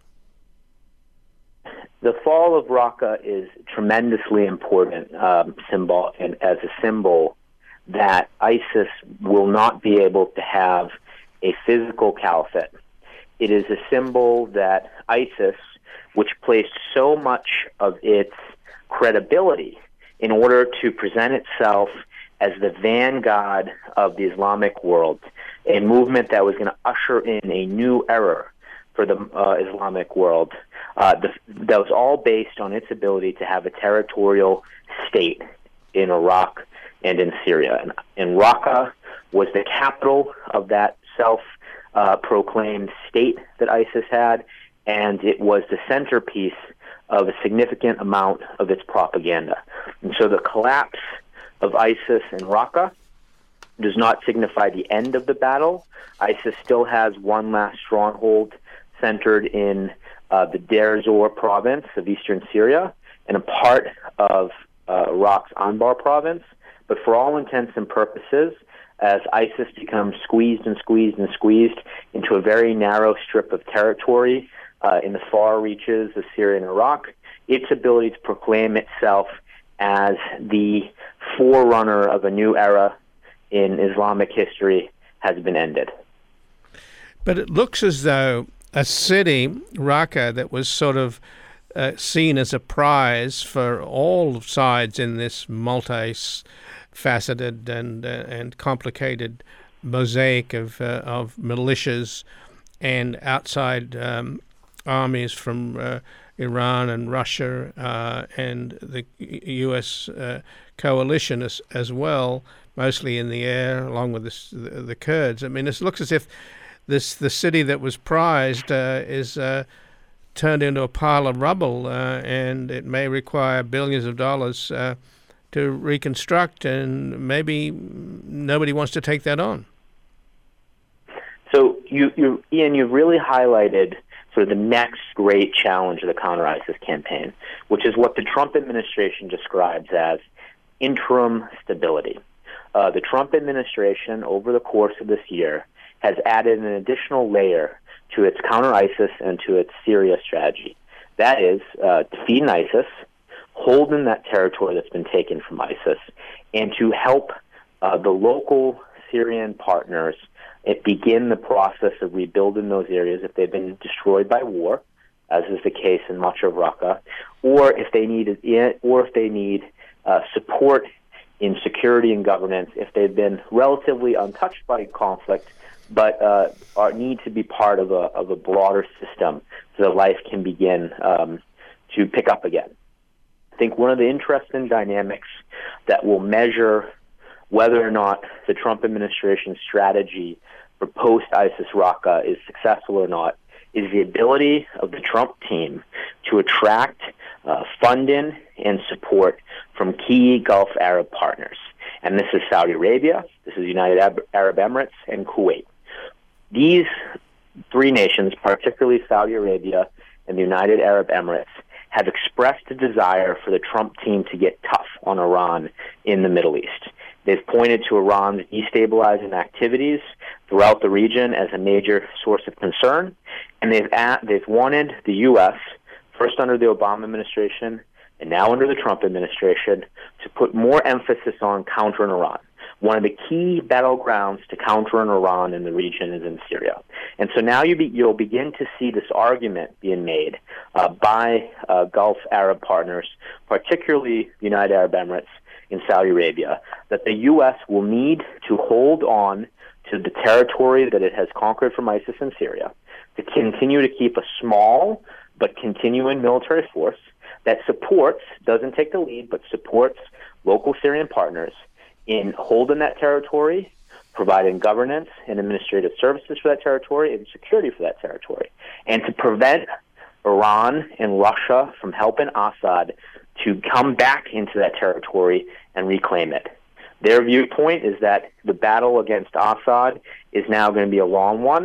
The fall of Raqqa is tremendously important symbol, and as a symbol that ISIS will not be able to have a physical caliphate. It is a symbol that ISIS, which placed so much of its credibility in order to present itself as the vanguard of the Islamic world, a movement that was going to usher in a new era for the Islamic world, that was all based on its ability to have a territorial state in Iraq and in Syria. And Raqqa was the capital of that self-proclaimed state that ISIS had, and it was the centerpiece of a significant amount of its propaganda. And so the collapse of ISIS in Raqqa does not signify the end of the battle. ISIS still has one last stronghold centered in the Deir Zor province of eastern Syria and a part of Iraq's Anbar province. But for all intents and purposes, as ISIS becomes squeezed and squeezed and squeezed into a very narrow strip of territory in the far reaches of Syria and Iraq, its ability to proclaim itself as the forerunner of a new era in Islamic history has been ended. But it looks as though a city, Raqqa, that was sort of seen as a prize for all sides in this multi-faceted and complicated mosaic of militias and outside armies from Iran and Russia and the U.S. coalition as well, mostly in the air, along with the Kurds. I mean, it looks as if the city that was prized is turned into a pile of rubble, and it may require billions of dollars to reconstruct, and maybe nobody wants to take that on. So, Ian, you've really highlighted sort of the next great challenge of the counter-ISIS campaign, which is what the Trump administration describes as interim stability. The Trump administration, over the course of this year, has added an additional layer to its counter-ISIS and to its Syria strategy. That is, defeating ISIS, holding that territory that's been taken from ISIS, and to help the local Syrian partners begin the process of rebuilding those areas if they've been destroyed by war, as is the case in much of Raqqa, or if they need support in security and governance, if they've been relatively untouched by conflict, but need to be part of a broader system so that life can begin to pick up again. I think one of the interesting dynamics that will measure whether or not the Trump administration's strategy for post-ISIS Raqqa is successful or not is the ability of the Trump team to attract funding and support from key Gulf Arab partners. And this is Saudi Arabia, this is United Arab Emirates, and Kuwait. These three nations, particularly Saudi Arabia and the United Arab Emirates, have expressed a desire for the Trump team to get tough on Iran in the Middle East. They've pointed to Iran's destabilizing activities throughout the region as a major source of concern, and they've wanted the U.S., first under the Obama administration and now under the Trump administration, to put more emphasis on countering Iran. One of the key battlegrounds to countering Iran in the region is in Syria. And so now you'll begin to see this argument being made by Gulf Arab partners, particularly the United Arab Emirates in Saudi Arabia, that the U.S. will need to hold on to the territory that it has conquered from ISIS in Syria, to continue to keep a small but continuing military force that supports, doesn't take the lead, but supports local Syrian partners in holding that territory, providing governance and administrative services for that territory and security for that territory, and to prevent Iran and Russia from helping Assad to come back into that territory and reclaim it. Their viewpoint is that the battle against Assad is now going to be a long one,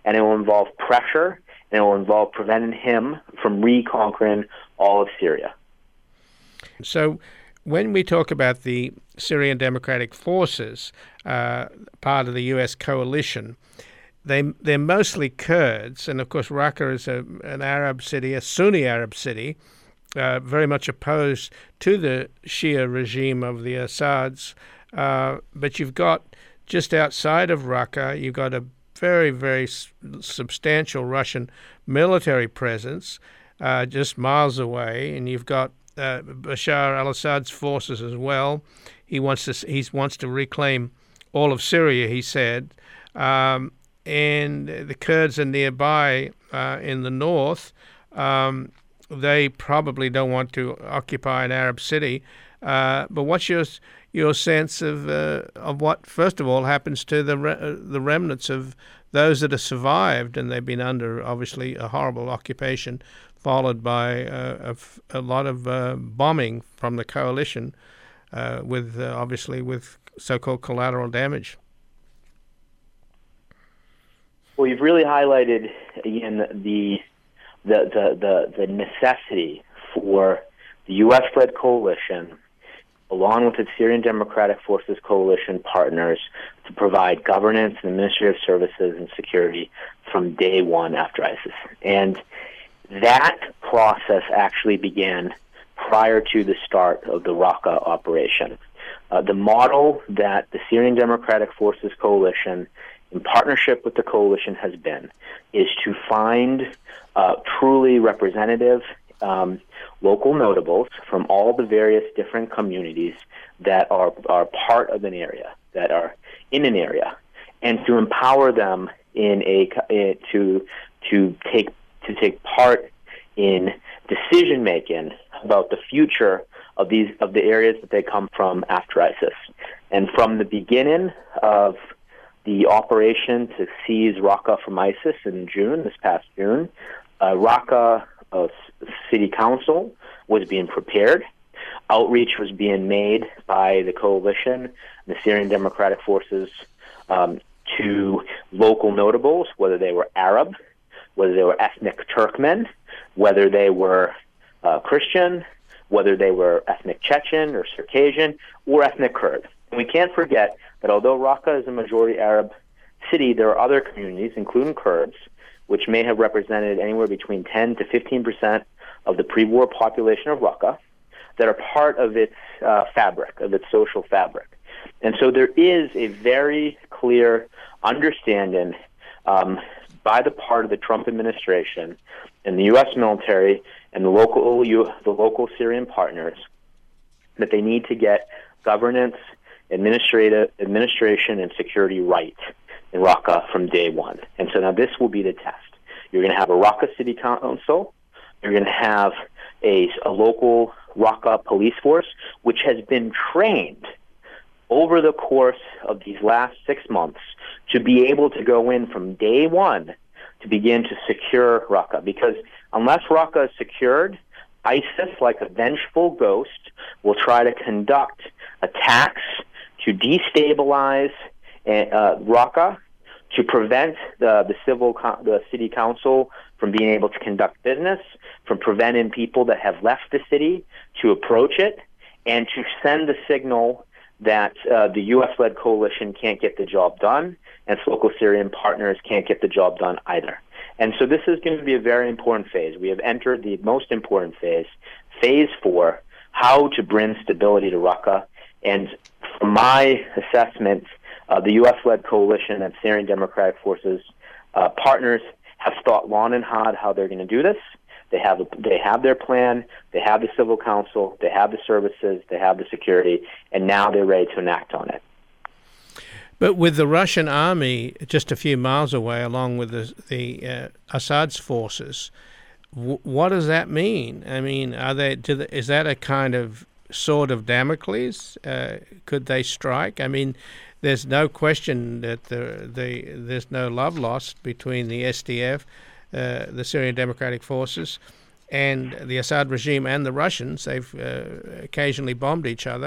and it will involve pressure, and it will involve preventing him from reconquering all of Syria. So when we talk about the Syrian Democratic Forces, part of the U.S. coalition, they're mostly Kurds, and of course Raqqa is an Arab city, a Sunni Arab city, very much opposed to the Shia regime of the Assads. But you've got, just outside of Raqqa, you've got a very, very substantial Russian military presence just miles away, and you've got Bashar al-Assad's forces as well. He wants to reclaim all of Syria, he said, and the Kurds are nearby in the north. They probably don't want to occupy an Arab city. But what's your sense of what, first of all, happens to the remnants of those that have survived, and they've been under obviously a horrible occupation, followed by a lot of bombing from the coalition, with so-called collateral damage. Well, you've really highlighted again the necessity for the U.S.-led coalition, along with its Syrian Democratic Forces coalition partners, to provide governance and administrative services and security from day one after ISIS. And that process actually began prior to the start of the Raqqa operation. The model that the Syrian Democratic Forces coalition, in partnership with the coalition, has been is to find truly representative local notables from all the various different communities that are part of an area, that are in an area, and to empower them to take part in decision making about the future of the areas that they come from after ISIS. And from the beginning of the operation to seize Raqqa from ISIS in June, this past June, Raqqa City Council was being prepared. Outreach was being made by the coalition, the Syrian Democratic Forces, to local notables, whether they were Arab, whether they were ethnic Turkmen, whether they were Christian, whether they were ethnic Chechen or Circassian, or ethnic Kurd. And we can't forget that although Raqqa is a majority Arab city, there are other communities, including Kurds, which may have represented anywhere between 10 to 15% of the pre-war population of Raqqa, that are part of its fabric, of its social fabric. And so there is a very clear understanding by the part of the Trump administration and the U.S. military and the local Syrian partners that they need to get governance, administration, and security right in Raqqa from day one. And so now this will be the test. You're going to have a Raqqa City Council. You're going to have a local Raqqa police force, which has been trained over the course of these last 6 months to be able to go in from day one to begin to secure Raqqa. Because unless Raqqa is secured, ISIS, like a vengeful ghost, will try to conduct attacks to destabilize Raqqa, to prevent the city council from being able to conduct business, from preventing people that have left the city to approach it, and to send the signal that the U.S.-led coalition can't get the job done, and its local Syrian partners can't get the job done either. And so this is going to be a very important phase. We have entered the most important phase, phase 4, how to bring stability to Raqqa. And from my assessment, the U.S.-led coalition and Syrian Democratic Forces partners have thought long and hard how they're going to do this. They have their plan, they have the civil council, they have the services, they have the security, and now they're ready to enact on it. But with the Russian army just a few miles away, along with the Assad's forces, what does that mean? I mean, is that a kind of sword of Damocles? Could they strike? I mean, there's no question that there's no love lost between the SDF, the Syrian Democratic Forces, and the Assad regime and the Russians. They've occasionally bombed each other.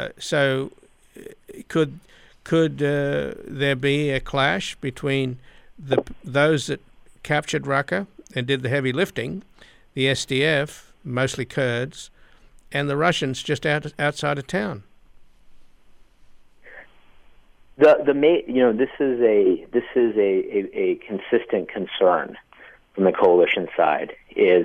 So could there be a clash between those that captured Raqqa and did the heavy lifting, the SDF, mostly Kurds, and the Russians just outside of town. This is a consistent concern from the coalition side, is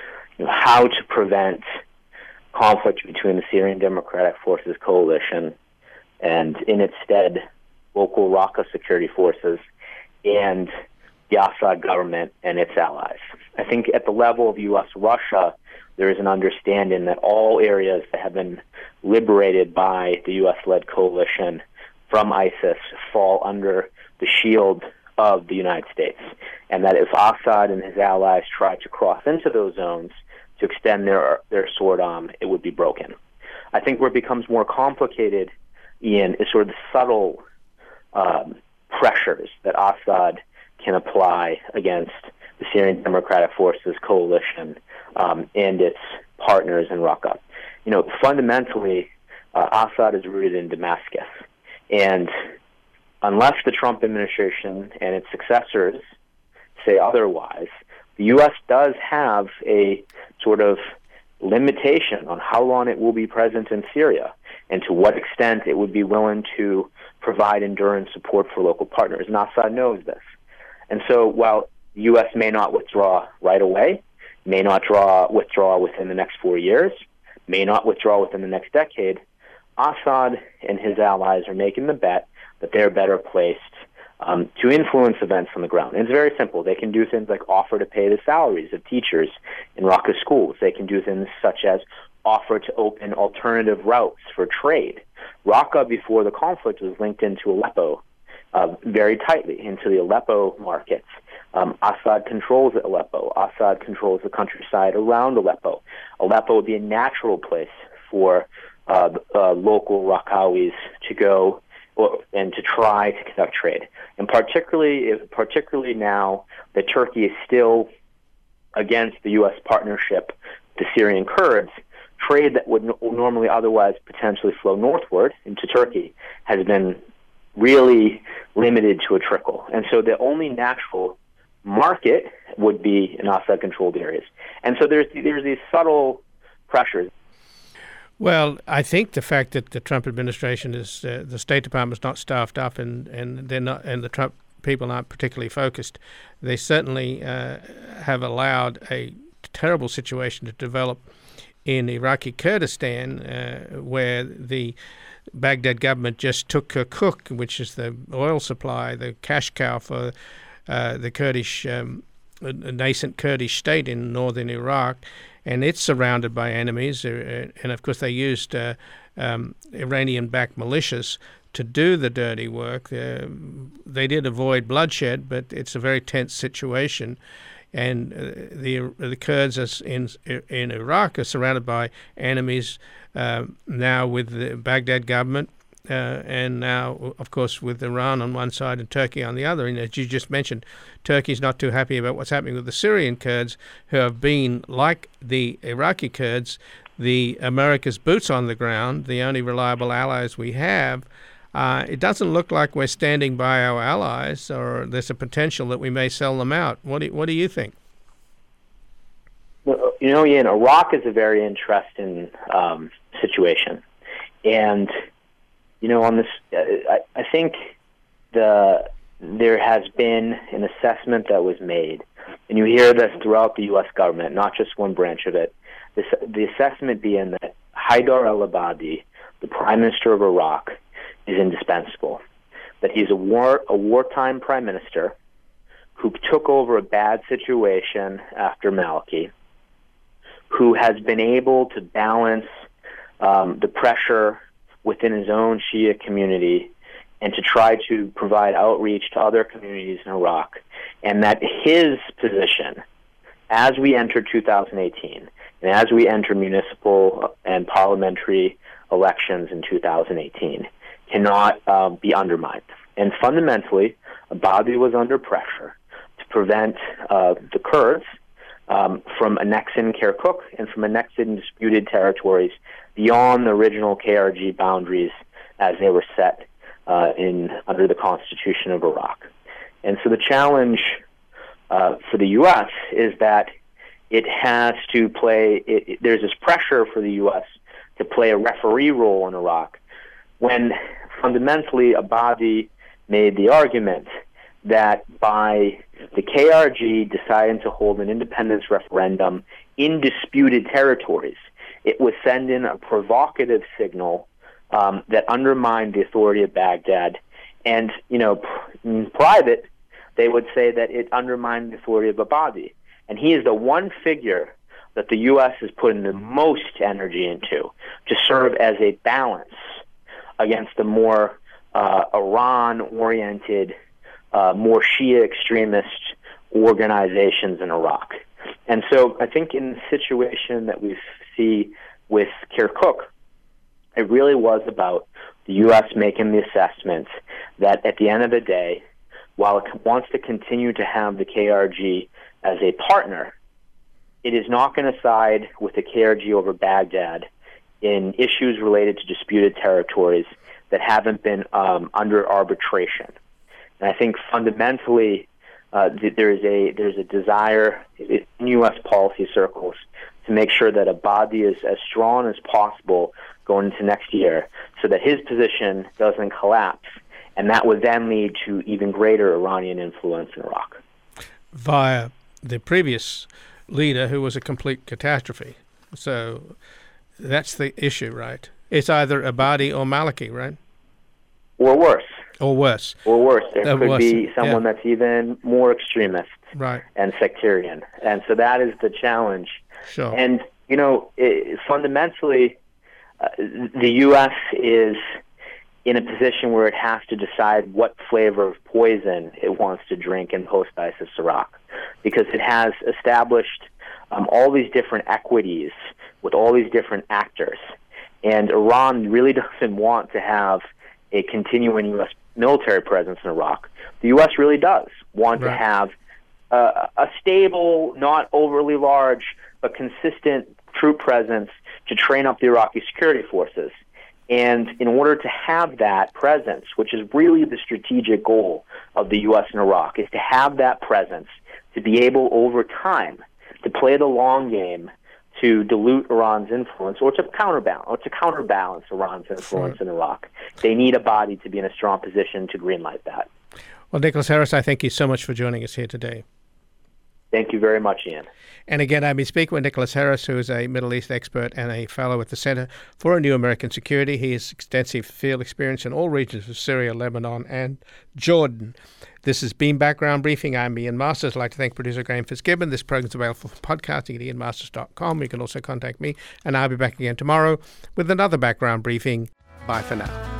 how to prevent conflict between the Syrian Democratic Forces coalition and, in its stead, local Raqqa security forces and the Assad government and its allies. I think at the level of U.S.-Russia, there is an understanding that all areas that have been liberated by the U.S.-led coalition from ISIS fall under the shield of the United States, and that if Assad and his allies try to cross into those zones to extend their sword arm, it would be broken. I think where it becomes more complicated, Ian, is sort of the subtle pressures that Assad can apply against the Syrian Democratic Forces coalition and its partners in Raqqa. Fundamentally, Assad is rooted in Damascus, and unless the Trump administration and its successors say otherwise, the U.S. does have a sort of limitation on how long it will be present in Syria and to what extent it would be willing to provide enduring support for local partners. And Assad knows this. And so while the U.S. may not withdraw right away, may not withdraw within the next 4 years, may not withdraw within the next decade, Assad and his allies are making the bet that they're better placed to influence events on the ground. And it's very simple. They can do things like offer to pay the salaries of teachers in Raqqa schools. They can do things such as offer to open alternative routes for trade. Raqqa, before the conflict, was linked into Aleppo very tightly, into the Aleppo markets. Assad controls Aleppo. Assad controls the countryside around Aleppo. Aleppo would be a natural place for local Raqqawis to go and to try to conduct trade. And particularly now that Turkey is still against the U.S. partnership with the Syrian Kurds, trade that would normally otherwise potentially flow northward into Turkey has been really limited to a trickle. And so the only natural market would be in Assad-controlled areas. And so there's these subtle pressures. Well, I think the fact that the Trump administration is the State Department's not staffed up and they're not, and the Trump people aren't particularly focused, they certainly have allowed a terrible situation to develop in Iraqi Kurdistan, where the Baghdad government just took Kirkuk, which is the oil supply, the cash cow for the Kurdish, nascent Kurdish state in northern Iraq, and it's surrounded by enemies. And of course, they used Iranian-backed militias to do the dirty work. They did avoid bloodshed, but it's a very tense situation. And the Kurds in Iraq are surrounded by enemies now with the Baghdad government, and now, of course, with Iran on one side and Turkey on the other. And as you just mentioned, Turkey's not too happy about what's happening with the Syrian Kurds, who have been, like the Iraqi Kurds, the America's boots on the ground, the only reliable allies we have. It doesn't look like we're standing by our allies, or there's a potential that we may sell them out. What do you think? Well, Ian, Iraq is a very interesting situation, and on this, I think there has been an assessment that was made, and you hear this throughout the U.S. government, not just one branch of it. The assessment being that Haidar al-Abadi, the Prime Minister of Iraq, is indispensable. That he's a wartime prime minister who took over a bad situation after Maliki, who has been able to balance the pressure within his own Shia community and to try to provide outreach to other communities in Iraq, and that his position as we enter 2018 and as we enter municipal and parliamentary elections in 2018 cannot be undermined. And fundamentally, Abadi was under pressure to prevent the Kurds from annexing Kirkuk and from annexing disputed territories beyond the original KRG boundaries as they were set under the Constitution of Iraq. And so the challenge for the U.S. is that it has to play, there's this pressure for the U.S. to play a referee role in Iraq, when fundamentally Abadi made the argument that by the KRG deciding to hold an independence referendum in disputed territories, it would send in a provocative signal that undermined the authority of Baghdad. And, in private, they would say that it undermined the authority of Abadi. And he is the one figure that the U.S. is putting the most energy into to serve as a balance against the more Iran-oriented, more Shia extremist organizations in Iraq. And so I think in the situation that we see with Kirkuk, it really was about the U.S. making the assessment that at the end of the day, while it wants to continue to have the KRG as a partner, it is not going to side with the KRG over Baghdad in issues related to disputed territories that haven't been under arbitration. And I think fundamentally there's a desire in U.S. policy circles to make sure that Abadi is as strong as possible going into next year so that his position doesn't collapse, and that would then lead to even greater Iranian influence in Iraq. Via the previous leader, who was a complete catastrophe. So that's the issue, right? It's either Abadi or Maliki, right? Or worse. Or worse. Or worse. There could be someone that's even more extremist and sectarian. And so that is the challenge. Sure. And, fundamentally, the U.S. is in a position where it has to decide what flavor of poison it wants to drink in post-ISIS Iraq, because it has established all these different equities with all these different actors. And Iran really doesn't want to have a continuing U.S. military presence in Iraq. The U.S. really does want to have a stable, not overly large, but consistent troop presence to train up the Iraqi security forces. And in order to have that presence, which is really the strategic goal of the U.S. in Iraq, is to have that presence, to be able over time to play the long game, to dilute Iran's influence, or to counterbalance Iran's influence in Iraq. They need Abadi to be in a strong position to greenlight that. Well, Nicholas Harris, I thank you so much for joining us here today. Thank you very much, Ian. And again, I've been speaking with Nicholas Harris, who is a Middle East expert and a fellow at the Center for a New American Security. He has extensive field experience in all regions of Syria, Lebanon, and Jordan. This has been Background Briefing. I'm Ian Masters. I'd like to thank producer Graham Fitzgibbon. This program is available for podcasting at ianmasters.com. You can also contact me, and I'll be back again tomorrow with another Background Briefing. Bye for now.